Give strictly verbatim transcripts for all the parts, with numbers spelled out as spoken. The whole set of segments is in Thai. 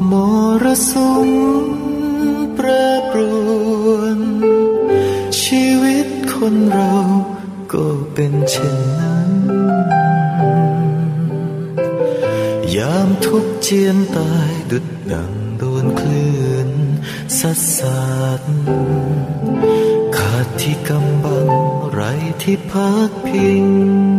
มรสุมแปรปรวนชีวิตคนเราก็เป็นเช่นนั้นยามทุกข์เจียนตายดุจดังโดนคลื่นซัดสาดขาดที่กำบังไร้ที่พักพิง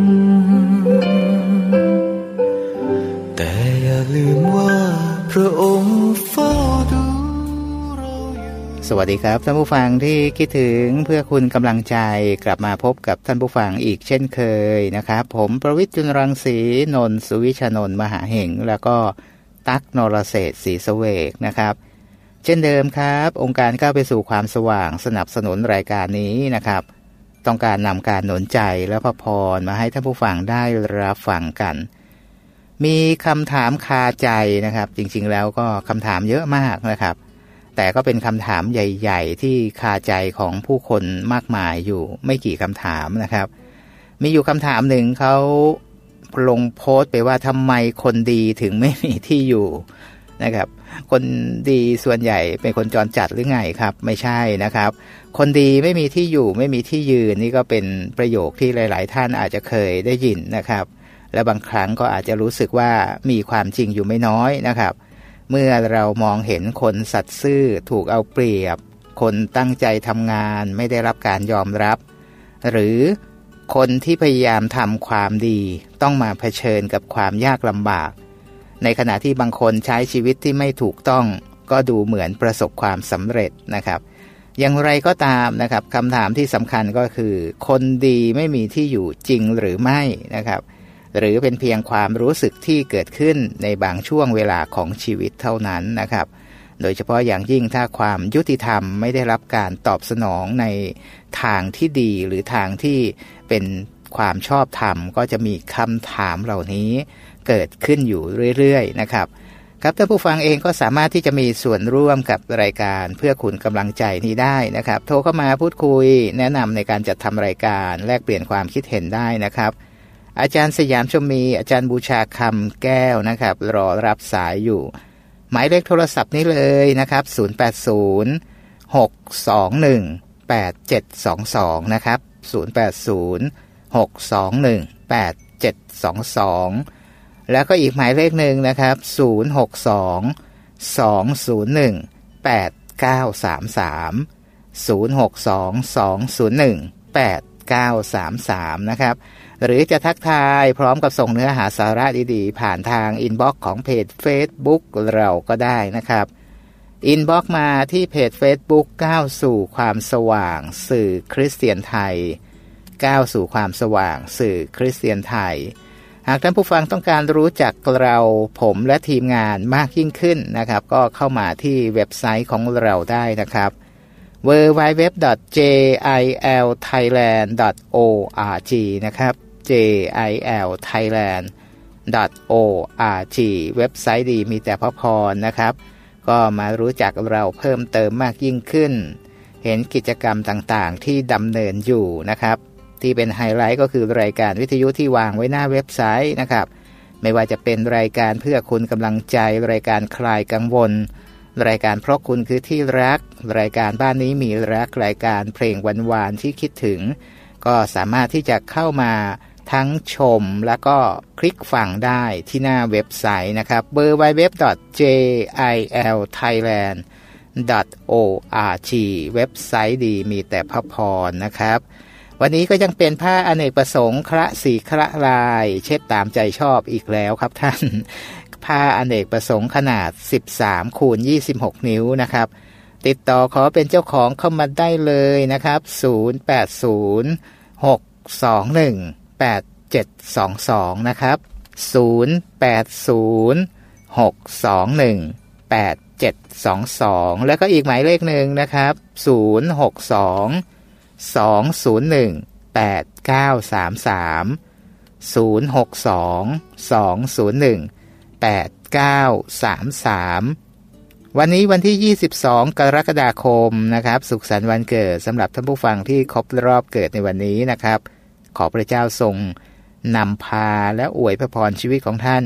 แต่อย่าลืมว่าพระองค์เฝ้าดูเราอยู่สวัสดีครับท่านผู้ฟังที่คิดถึงเพื่อคุณกำลังใจกลับมาพบกับท่านผู้ฟังอีกเช่นเคยนะครับผมประวิตร จุลรังสีนนท์สุวิชานนท์มหาเหงแล้วก็ตั๊กนรเศรษฐ์ศรีเสวกนะครับเช่นเดิมครับองค์การก้าวไปสู่ความสว่างสนับสนุนรายการนี้นะครับต้องการนำการหนุนใจและพระพรมาให้ท่านผู้ฟังได้รับฟังกันมีคำถามคาใจนะครับจริงๆแล้วก็คำถามเยอะมากนะครับแต่ก็เป็นคำถามใหญ่ๆที่คาใจของผู้คนมากมายอยู่ไม่กี่คำถามนะครับมีอยู่คำถามหนึ่งเขาลงโพสต์ไปว่าทำไมคนดีถึงไม่มีที่อยู่นะครับคนดีส่วนใหญ่เป็นคนจรจัดหรือไงครับไม่ใช่นะครับคนดีไม่มีที่อยู่ไม่มีที่ยืนนี่ก็เป็นประโยคที่หลายๆท่านอาจจะเคยได้ยินนะครับและบางครั้งก็อาจจะรู้สึกว่ามีความจริงอยู่ไม่น้อยนะครับเมื่อเรามองเห็นคนสัตย์ซื่อถูกเอาเปรียบคนตั้งใจทำงานไม่ได้รับการยอมรับหรือคนที่พยายามทำความดีต้องมาเผชิญกับความยากลำบากในขณะที่บางคนใช้ชีวิตที่ไม่ถูกต้องก็ดูเหมือนประสบความสำเร็จนะครับอย่างไรก็ตามนะครับคำถามที่สำคัญก็คือคนดีไม่มีที่อยู่จริงหรือไม่นะครับหรือเป็นเพียงความรู้สึกที่เกิดขึ้นในบางช่วงเวลาของชีวิตเท่านั้นนะครับโดยเฉพาะอย่างยิ่งถ้าความยุติธรรมไม่ได้รับการตอบสนองในทางที่ดีหรือทางที่เป็นความชอบธรรมก็จะมีคำถามเหล่านี้เกิดขึ้นอยู่เรื่อยๆนะครับครับท่านผู้ฟังเองก็สามารถที่จะมีส่วนร่วมกับรายการเพื่อคุณกำลังใจนี้ได้นะครับโทรเข้ามาพูดคุยแนะนำในการจัดทำรายการแลกเปลี่ยนความคิดเห็นได้นะครับอาจารย์สยามชมมีอาจารย์บูชาคำแก้วนะครับรอรับสายอยู่หมายเลขโทรศัพท์นี้เลยนะครับศูนย์ แปด ศูนย์ หก สอง หนึ่ง แปด เจ็ด สอง สองนะครับศูนย์ แปด ศูนย์ หก สอง หนึ่ง แปด เจ็ด สอง สองแล้วก็อีกหมายเลขหนึ่งนะครับศูนย์ หก สอง สอง ศูนย์ หนึ่ง แปด เก้า สาม สามศูนย์ หก สอง สอง ศูนย์ หนึ่ง แปด เก้า สาม สามนะครับหรือจะทักทายพร้อมกับส่งเนื้อหาสาระดีๆผ่านทางอินบ็อกซ์ของเพจ Facebook เราก็ได้นะครับอินบ็อกซ์มาที่เพจ Facebook ก้าวสู่ความสว่างสื่อคริสเตียนไทยก้าวสู่ความสว่างสื่อคริสเตียนไทยหากท่านผู้ฟังต้องการรู้จักเราผมและทีมงานมากยิ่งขึ้นนะครับก็เข้ามาที่เว็บไซต์ของเราได้นะครับ ดับเบิลยู ดับเบิลยู ดับเบิลยู ดอท เจ ไอ แอล ไทยแลนด์ ดอท โอ อาร์ จี นะครับ เจ ไอ แอล ไทยแลนด์ ดอท โอ อาร์ จี เว็บไซต์ดีมีแต่พระพรนะครับก็มารู้จักเราเพิ่มเติมมากยิ่งขึ้นเห็นกิจกรรมต่างๆที่ดำเนินอยู่นะครับที่เป็นไฮไลท์ก็คือรายการวิทยุที่วางไว้หน้าเว็บไซต์นะครับไม่ว่าจะเป็นรายการเพื่อคุณกำลังใจรายการคลายกังวลรายการเพราะคุณคือที่รักรายการบ้านนี้มีรักรายการเพลงหวานๆที่คิดถึงก็สามารถที่จะเข้ามาทั้งชมแล้วก็คลิกฟังได้ที่หน้าเว็บไซต์นะครับ ดับเบิลยู ดับเบิลยู ดับเบิลยู ดอท เจ ไอ แอล ไทยแลนด์ ดอท โอ อาร์ จี เว็บไซต์ดีมีแต่พระพรนะครับวันนี้ก็ยังเป็นผ้าอเนกประสงค์คละสีคละลายเช็ดตามใจชอบอีกแล้วครับท่านผ้าอเนกประสงค์ขนาดสิบสามคูณยี่สิบหกนิ้วนะครับติดต่อขอเป็นเจ้าของเข้ามาได้เลยนะครับศูนย์ แปด ศูนย์ หก สอง หนึ่ง แปด เจ็ด สอง สองนะครับศูนย์ แปด ศูนย์ หก สอง หนึ่ง แปด เจ็ด สอง สองแล้วก็อีกหมายเลขหนึ่งนะครับศูนย์ หก สอง สอง ศูนย์ หนึ่ง แปด เก้า สาม สามศูนย์ หก สอง สอง ศูนย์ หนึ่ง แปด เก้า สาม สามวันนี้วันที่ยี่สิบสองกรกฎาคมนะครับสุขสันต์วันเกิดสำหรับท่านผู้ฟังที่ครบรอบเกิดในวันนี้นะครับขอพระเจ้าทรงนำพาและอวยพระพรชีวิตของท่าน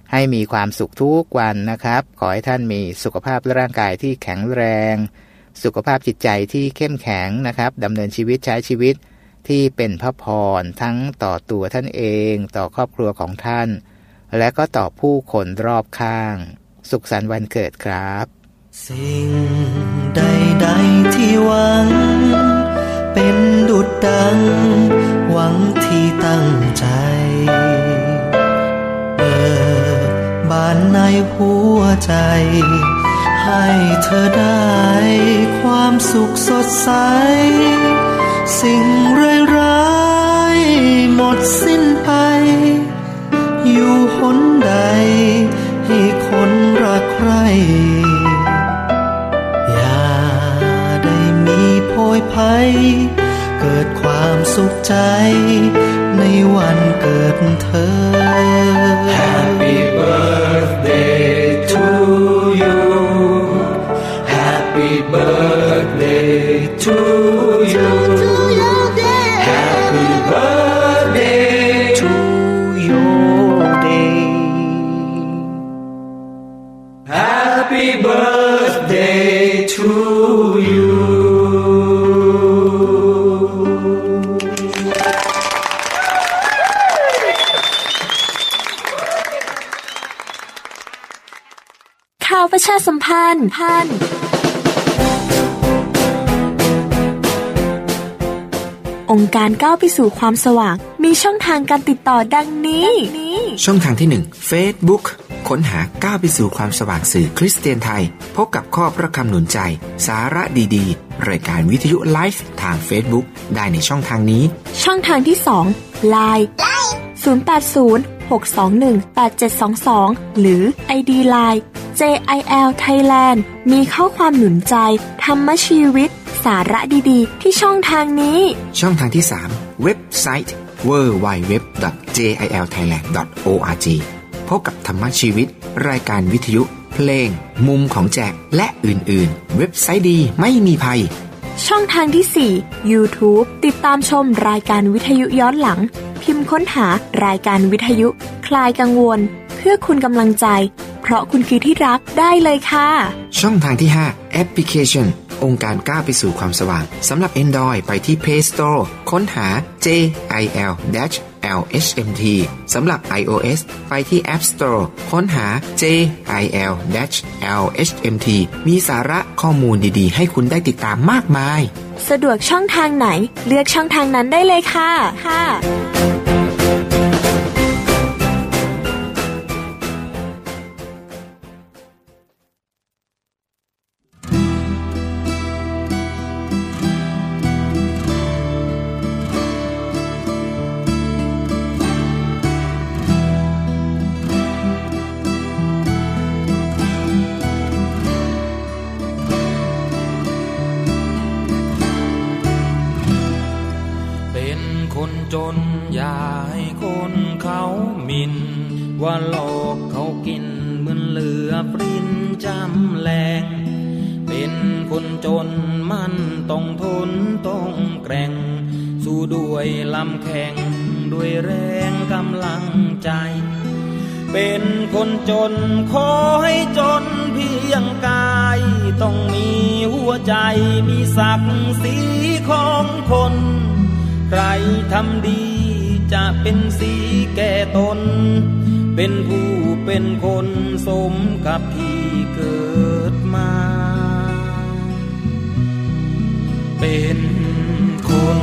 ให้มีความสุขทุกวันนะครับขอให้ท่านมีสุขภาพร่างกายที่แข็งแรงสุขภาพจิตใจที่เข้มแข็งนะครับดำเนินชีวิตใช้ชีวิตที่เป็นพระพรทั้งต่อตัวท่านเองต่อครอบครัวของท่านและก็ต่อผู้คนรอบข้างสุขสันต์วันเกิดครับสิ่งใดๆที่หวังเป็นดุจดังหวังที่ตั้งใจเปิดบานในหัวใจให้เธอได้ความสุขสดใสสิ่งร้ายๆหมดสิ้นไปอยู่หนใดให้คนรักใคร่อย่าได้มีโพยภัยเกิดความสุขใจในวันเกิดเธอ Happy birthday to you Happy birthday to you Happy birthday to your day Happy birthday to you ข่าวประชาสัมพันธ์พันองค์การก้าวไปสู่ความสว่างมีช่องทางการติดต่อดังนี้ช่องทางที่หนึ่ง Facebook ค้นหาก้าวไปสู่ความสว่างสื่อคริสเตียนไทยพบกับข้อพระคำหนุนใจสาระดีๆรายการวิทยุไลฟ์ทาง Facebook ได้ในช่องทางนี้ช่องทางที่สอง ไลน์ ศูนย์ แปด ศูนย์ หก สอง หนึ่ง แปด เจ็ด สอง สอง หรือ ไอ ดี ไลน์ เจ ไอ แอล Thailand มีข้อความหนุนใจธรรมชีวิตสาระดีๆที่ช่องทางนี้ช่องทางที่สามเว็บไซต์ ดับเบิลยู ดับเบิลยู ดับเบิลยู ดอท เจ ไอ แอล ไทยแลนด์ ดอท โอ อาร์ จี พบกับธรรมชีวิตรายการวิทยุเพลงมุมของแจกและอื่นๆเว็บไซต์ดีไม่มีภัยช่องทางที่สี่ YouTube ติดตามชมรายการวิทยุย้อนหลังพิมพ์ค้นหารายการวิทยุคลายกังวลเพื่อคุณกำลังใจเพราะคุณคือที่รักได้เลยค่ะช่องทางที่ห้าแอปพลิเคชันองค์การก้าวไปสู่ความสว่างสำหรับ Android ไปที่ Play Store ค้นหา เจ ไอ แอล แอล เอช เอ็ม ที สำหรับ iOS ไปที่ App Store ค้นหา เจ ไอ แอล แอล เอช เอ็ม ที มีสาระข้อมูลดีๆให้คุณได้ติดตามมากมายสะดวกช่องทางไหนเลือกช่องทางนั้นได้เลยค่ะค่ะจนอย่าให้คนเขาหมิ่นว่าโลกเขากินเหมือนเหลือปรินจำแรงเป็นคนจนมันต้องทนต้องแกร่งสู้ด้วยลำแข็งด้วยแรงกำลังใจเป็นคนจนขอให้จนเพียงกายต้องมีหัวใจมีศักดิ์ศรีของคนใครทำดีจะเป็นสีแก่ตนเป็นผู้เป็นคนสมกับที่เกิดมาเป็นคน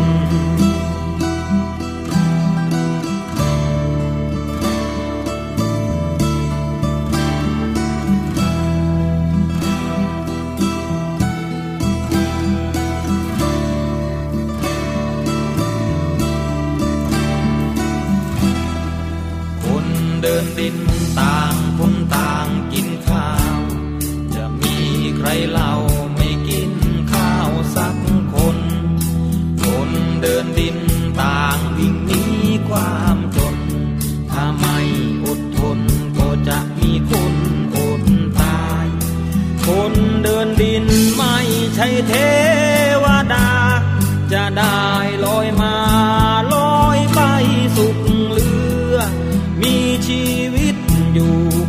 เดินดินต่างคนต่างกินข้าวจะมีใครเล่าไม่กินข้าวสักคนคนเดินดินต่างวิ่งหนีความจนถ้าไม่อดทนก็จะมีคนอดตายคนเดินดินไม่ใช่เทวดาจะได้ลอยมาลอยไปสุขเหลือมีชีวิตอยู่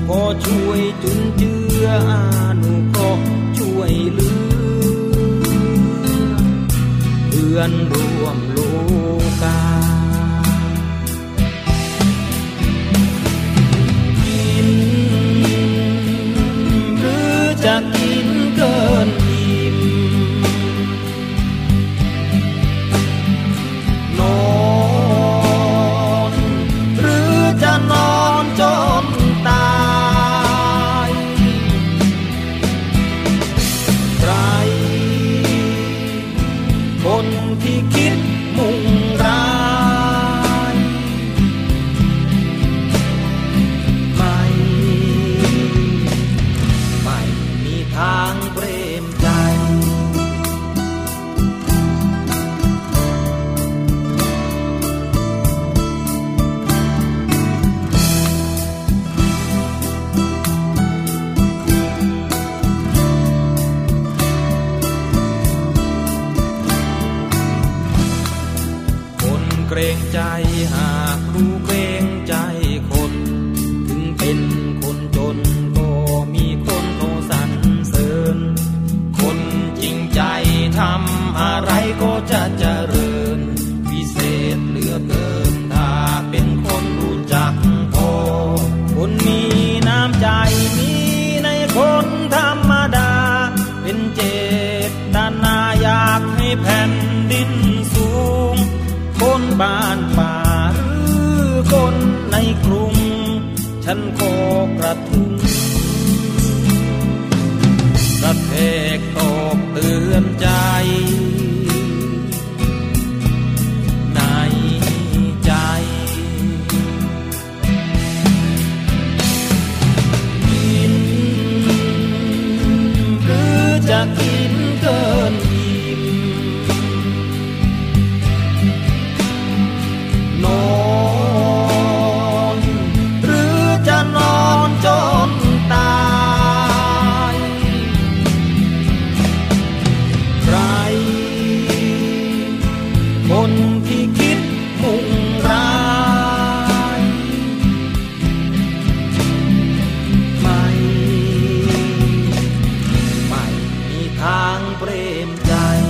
รงใจหากรู้เกรงใจคนถึงเป็นคนจนก็มีคนโทสรรเสริญคนจริงใจทำอะไรก็จะเจริญวิเศษเหลือเกินถ้าเป็นคนรู้จักพอคนมีน้ำใจมีในคนธรรมดาเป็นเจตนาอยากให้แผ่นดินสูงคนบ้านป่าหรือคนในกรุงฉันขอกระทุ้งกระแทกตอกเตือนใจในใจกินหรือจะกินเกินอิ่มนอนหรือจะนอนจนตายใครคนที่คิดมุ่งร้ายไม่ไม่มีทางเปรมใจ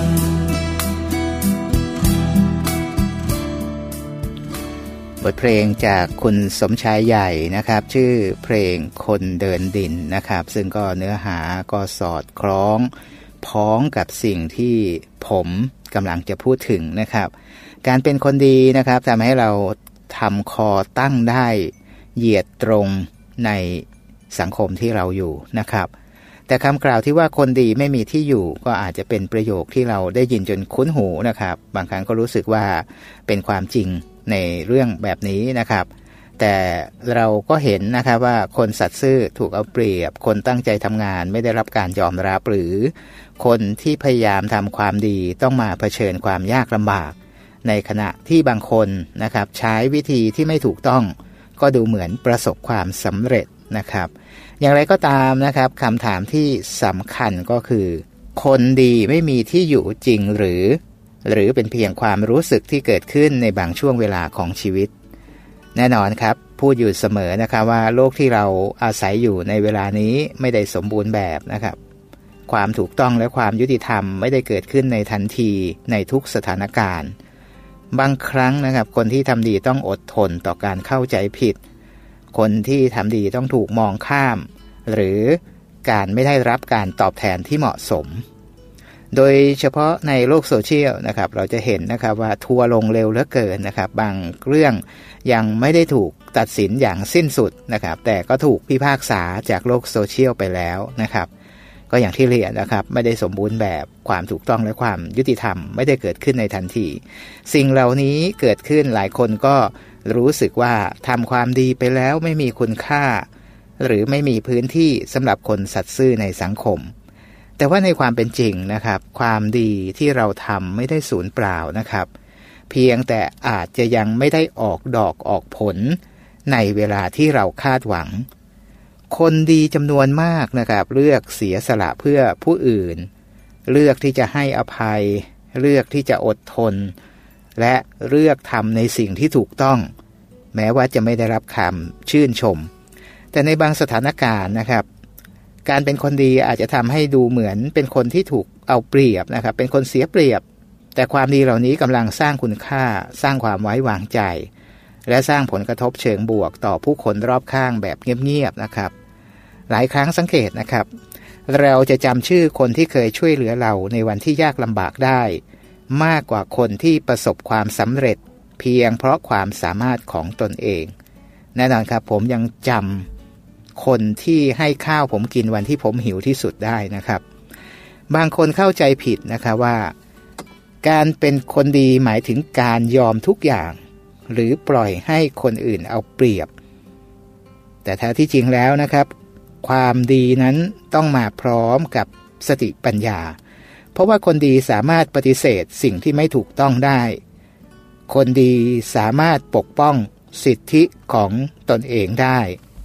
บทเพลงจากคุณสมชายใหญ่นะครับชื่อเพลงคนเดินดินนะครับซึ่งก็เนื้อหาก็สอดคล้องพ้องกับสิ่งที่ผมกำลังจะพูดถึงนะครับการเป็นคนดีนะครับทำให้เราทำคอตั้งได้เหยียดตรงในสังคมที่เราอยู่นะครับแต่คำกล่าวที่ว่าคนดีไม่มีที่อยู่ก็อาจจะเป็นประโยคที่เราได้ยินจนคุ้นหูนะครับบางครั้งก็รู้สึกว่าเป็นความจริงในเรื่องแบบนี้นะครับแต่เราก็เห็นนะครับว่าคนสัตย์ซื่อถูกเอาเปรียบคนตั้งใจทำงานไม่ได้รับการยอมรับหรือคนที่พยายามทำความดีต้องมาเผชิญความยากลำบากในขณะที่บางคนนะครับใช้วิธีที่ไม่ถูกต้องก็ดูเหมือนประสบความสำเร็จนะครับอย่างไรก็ตามนะครับคำถามที่สำคัญก็คือคนดีไม่มีที่อยู่จริงหรือหรือเป็นเพียงความรู้สึกที่เกิดขึ้นในบางช่วงเวลาของชีวิตแน่นอนครับพูดอยู่เสมอนะครับว่าโลกที่เราอาศัยอยู่ในเวลานี้ไม่ได้สมบูรณ์แบบนะครับความถูกต้องและความยุติธรรมไม่ได้เกิดขึ้นในทันทีในทุกสถานการณ์บางครั้งนะครับคนที่ทำดีต้องอดทนต่อการเข้าใจผิดคนที่ทำดีต้องถูกมองข้ามหรือการไม่ได้รับการตอบแทนที่เหมาะสมโดยเฉพาะในโลกโซเชียลนะครับเราจะเห็นนะครับว่าทัวร์ลงเร็วเหลือเกินนะครับบางเรื่องยังไม่ได้ถูกตัดสินอย่างสิ้นสุดนะครับแต่ก็ถูกพิพากษาจากโลกโซเชียลไปแล้วนะครับก็อย่างที่เรียนนะครับไม่ได้สมบูรณ์แบบความถูกต้องและความยุติธรรมไม่ได้เกิดขึ้นในทันทีสิ่งเหล่านี้เกิดขึ้นหลายคนก็รู้สึกว่าทำความดีไปแล้วไม่มีคุณค่าหรือไม่มีพื้นที่สำหรับคนสัตย์ซื่อในสังคมแต่ว่าในความเป็นจริงนะครับความดีที่เราทำไม่ได้สูญเปล่านะครับเพียงแต่อาจจะยังไม่ได้ออกดอกออกผลในเวลาที่เราคาดหวังคนดีจำนวนมากนะครับเลือกเสียสละเพื่อผู้อื่นเลือกที่จะให้อภัยเลือกที่จะอดทนและเลือกทำในสิ่งที่ถูกต้องแม้ว่าจะไม่ได้รับคำชื่นชมแต่ในบางสถานการณ์นะครับการเป็นคนดีอาจจะทำให้ดูเหมือนเป็นคนที่ถูกเอาเปรียบนะครับเป็นคนเสียเปรียบแต่ความดีเหล่านี้กำลังสร้างคุณค่าสร้างความไว้วางใจและสร้างผลกระทบเชิงบวกต่อผู้คนรอบข้างแบบเงียบๆนะครับหลายครั้งสังเกตนะครับเราจะจำชื่อคนที่เคยช่วยเหลือเราในวันที่ยากลำบากได้มากกว่าคนที่ประสบความสำเร็จเพียงเพราะความสามารถของตนเองแน่นอนครับผมยังจำคนที่ให้ข้าวผมกินวันที่ผมหิวที่สุดได้นะครับบางคนเข้าใจผิดนะครับว่าการเป็นคนดีหมายถึงการยอมทุกอย่างหรือปล่อยให้คนอื่นเอาเปรียบแต่แท้ที่จริงแล้วนะครับความดีนั้นต้องมาพร้อมกับสติปัญญาเพราะว่าคนดีสามารถปฏิเสธสิ่งที่ไม่ถูกต้องได้คนดีสามารถปกป้องสิทธิของตนเองได้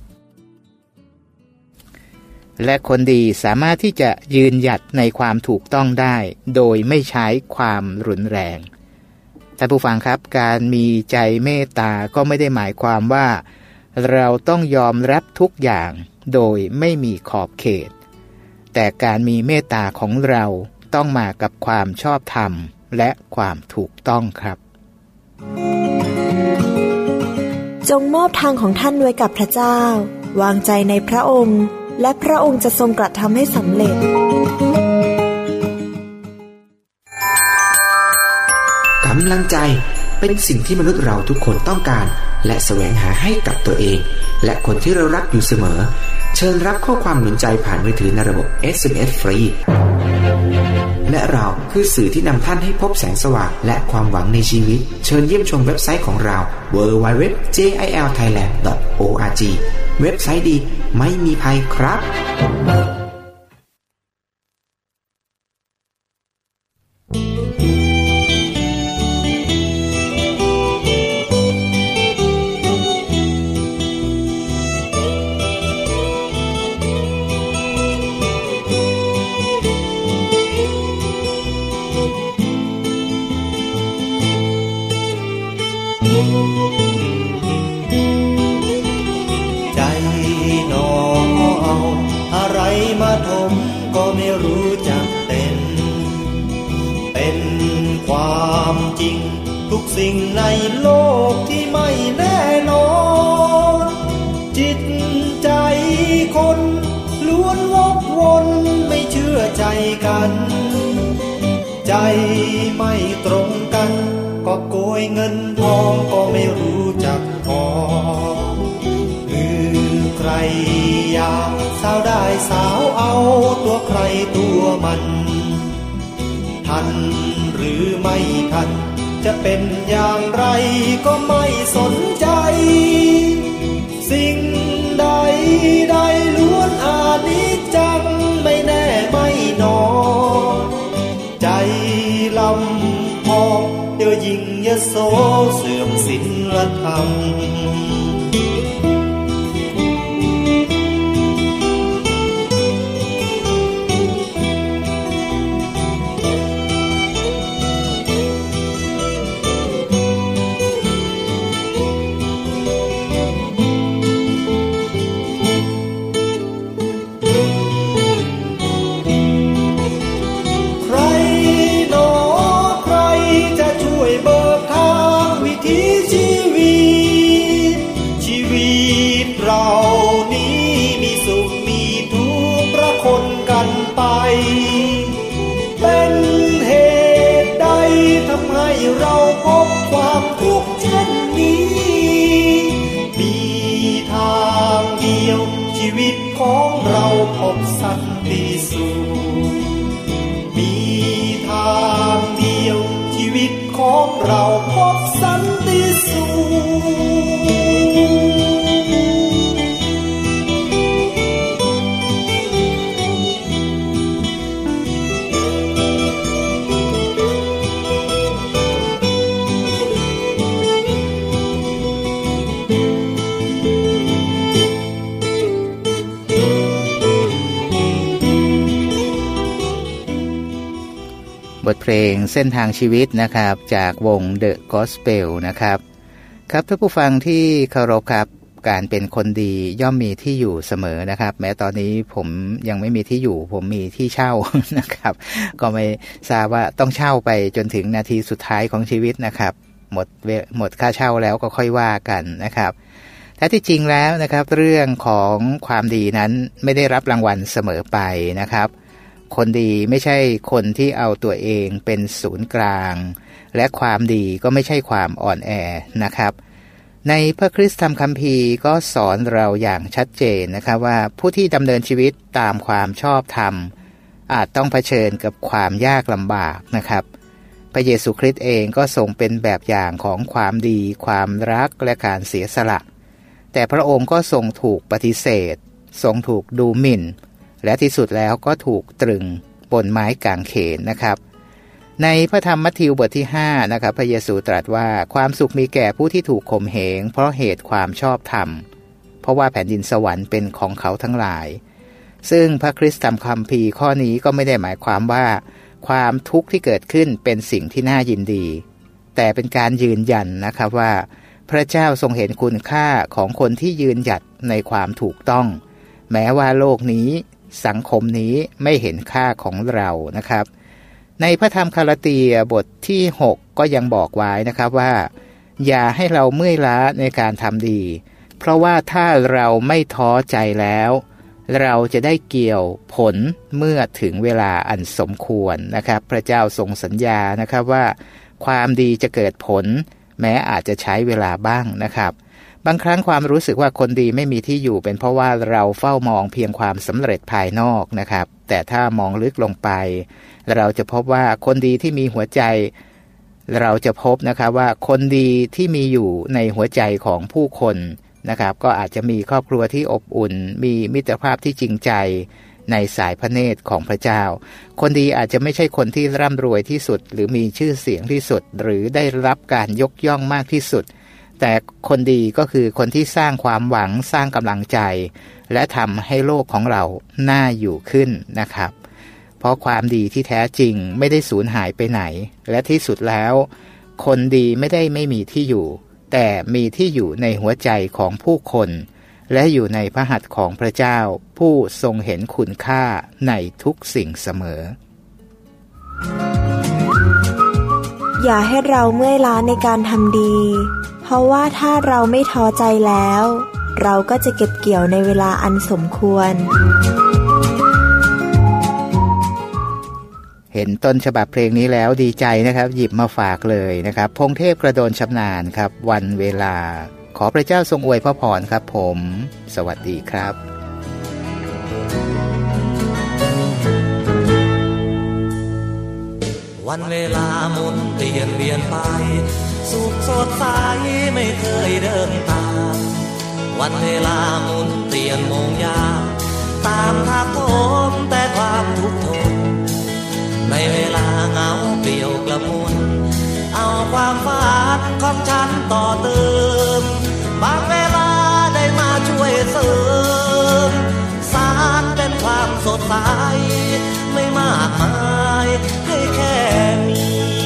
และคนดีสามารถที่จะยืนหยัดในความถูกต้องได้โดยไม่ใช้ความรุนแรงท่านผู้ฟังครับการมีใจเมตตาก็ไม่ได้หมายความว่าเราต้องยอมรับทุกอย่างโดยไม่มีขอบเขตแต่การมีเมตตาของเราต้องมากับความชอบธรรมและความถูกต้องครับจงมอบทางของท่านไว้กับพระเจ้าวางใจในพระองค์และพระองค์จะทรงกระทำให้สำเร็จกำลังใจเป็นสิ่งที่มนุษย์เราทุกคนต้องการและแสวงหาให้กับตัวเองและคนที่เรารักอยู่เสมอเชิญรับข้อความหนุนใจผ่านมือถือในระบบ เอส เอ็ม เอส ฟรีและเราคือสื่อที่นำท่านให้พบแสงสว่างและความหวังในชีวิตเชิญเยี่ยมชมเว็บไซต์ของเรา ดับเบิลยู ดับเบิลยู ดับเบิลยู ดอท เจ ไอ แอล ไทยแลนด์ ดอท โอ อาร์ จี เว็บไซต์ดีไม่มีภัยครับใจหนอเอาอะไรมาทมก็ไม่รู้จักเป็นเป็นความจริงทุกสิ่งในโลกที่ไม่แน่นอนจิตใจคนล้วนวกวนไม่เชื่อใจกันใจไม่ตรงกันก็โกยเงินทองก็ไม่รู้จักพอคือใครอยากสาวได้สาวเอาตัวใครตัวมันทันหรือไม่ทันจะเป็นอย่างไรก็ไม่สนใจสิ่งใดใดล้วนอานิจจังไม่แน่ไม่นอนใจลำพองเดี๋ยวยิ่งยโสเสื่อมศีลธรรมเป็นเหตุใดทำให้เราพบความทุกข์เช่นนี้มีทางเดียวชีวิตของเราพบสันติสุขมีทางเดียวชีวิตของเราพบสันติสุขบทเพลงเส้นทางชีวิตนะครับจากวง The Gospel นะครับครับท่านผู้ฟังที่เคารพครับการเป็นคนดีย่อมมีที่อยู่เสมอนะครับแม้ตอนนี้ผมยังไม่มีที่อยู่ผมมีที่เช่านะครับก็ไม่ทราบว่าต้องเช่าไปจนถึงนาทีสุดท้ายของชีวิตนะครับหมดหมดค่าเช่าแล้วก็ค่อยว่ากันนะครับแท้ที่จริงแล้วนะครับเรื่องของความดีนั้นไม่ได้รับรางวัลเสมอไปนะครับคนดีไม่ใช่คนที่เอาตัวเองเป็นศูนย์กลางและความดีก็ไม่ใช่ความอ่อนแอนะครับในพระคริสตธรรมคัมภีร์ก็สอนเราอย่างชัดเจนนะครับว่าผู้ที่ดำเนินชีวิตตามความชอบธรรมอาจต้องเผชิญกับความยากลำบากนะครับพระเยซูคริสต์เองก็ทรงเป็นแบบอย่างของความดีความรักและการเสียสละแต่พระองค์ก็ทรงถูกปฏิเสธทรงถูกดูหมิ่นและที่สุดแล้วก็ถูกตรึงบนไม้กางเขนนะครับในพระธรรมมัทธิวบทที่ห้านะครับพระเยซูตรัสว่าความสุขมีแก่ผู้ที่ถูกข่มเหงเพราะเหตุความชอบธรรมเพราะว่าแผ่นดินสวรรค์เป็นของเขาทั้งหลายซึ่งพระคริสตธรรมคัมภีร์ข้อนี้ก็ไม่ได้หมายความว่าความทุกข์ที่เกิดขึ้นเป็นสิ่งที่น่ายินดีแต่เป็นการยืนยันนะครับว่าพระเจ้าทรงเห็นคุณค่าของคนที่ยืนหยัดในความถูกต้องแม้ว่าโลกนี้สังคมนี้ไม่เห็นค่าของเรานะครับในพระธรรมคาลาตีบทที่หกก็ยังบอกไว้นะครับว่าอย่าให้เราเมื่อยล้าในการทำดีเพราะว่าถ้าเราไม่ท้อใจแล้วเราจะได้เกี่ยวผลเมื่อถึงเวลาอันสมควรนะครับพระเจ้าทรงสัญญานะครับว่าความดีจะเกิดผลแม้อาจจะใช้เวลาบ้างนะครับบางครั้งความรู้สึกว่าคนดีไม่มีที่อยู่เป็นเพราะว่าเราเฝ้ามองเพียงความสำเร็จภายนอกนะครับแต่ถ้ามองลึกลงไปเราจะพบว่าคนดีที่มีหัวใจเราจะพบนะครับว่าคนดีที่มีอยู่ในหัวใจของผู้คนนะครับก็อาจจะมีครอบครัวที่อบอุ่นมีมิตรภาพที่จริงใจในสายพระเนตรของพระเจ้าคนดีอาจจะไม่ใช่คนที่ร่ำรวยที่สุดหรือมีชื่อเสียงที่สุดหรือได้รับการยกย่องมากที่สุดแต่คนดีก็คือคนที่สร้างความหวังสร้างกำลังใจและทำให้โลกของเราน่าอยู่ขึ้นนะครับเพราะความดีที่แท้จริงไม่ได้สูญหายไปไหนและที่สุดแล้วคนดีไม่ได้ไม่มีที่อยู่แต่มีที่อยู่ในหัวใจของผู้คนและอยู่ในพระหัตถ์ของพระเจ้าผู้ทรงเห็นคุณค่าในทุกสิ่งเสมออย่าให้เราเมื่อยล้าในการทำดีเพราะว่าถ้าเราไม่ท้อใจแล้วเราก็จะเก็บเกี่ยวในเวลาอันสมควรเห็นต้นฉบับเพลงนี้แล้วดีใจนะครับหยิบมาฝากเลยนะครับพงเทพกระโดนชำนาญครับวันเวลาขอพระเจ้าทรงอวยพระพรครับผมสวัสดีครับวันเวลาหมุนเปลี่ยนเวียนไปสุขสดใสไม่เคยเดินตามวันเวลาหมุนเปลี่ยนโมงยามตามทางโถมแต่ความทุกข์ทนในเวลาเหงาเปลี่ยวกระมุนเอาความฝันของฉันต่อเติมบางเวลาได้มาช่วยเสริมสารเป็นความสดใสไม่มากมายให้แค่มี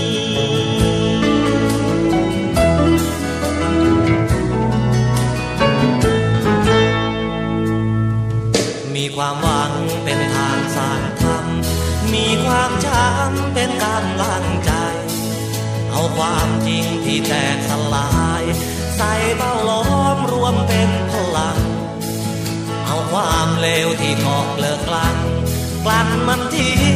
มีความหวังเป็นทางสร้างธรรมมีความช้ำเป็นกำลังใจเอาความจริงที่แตกสลายใส่เบ้าล้อมรวมเป็นพลังเอาความเลวที่เกาะเลิกกลั่นกลั่นมันทิ้ง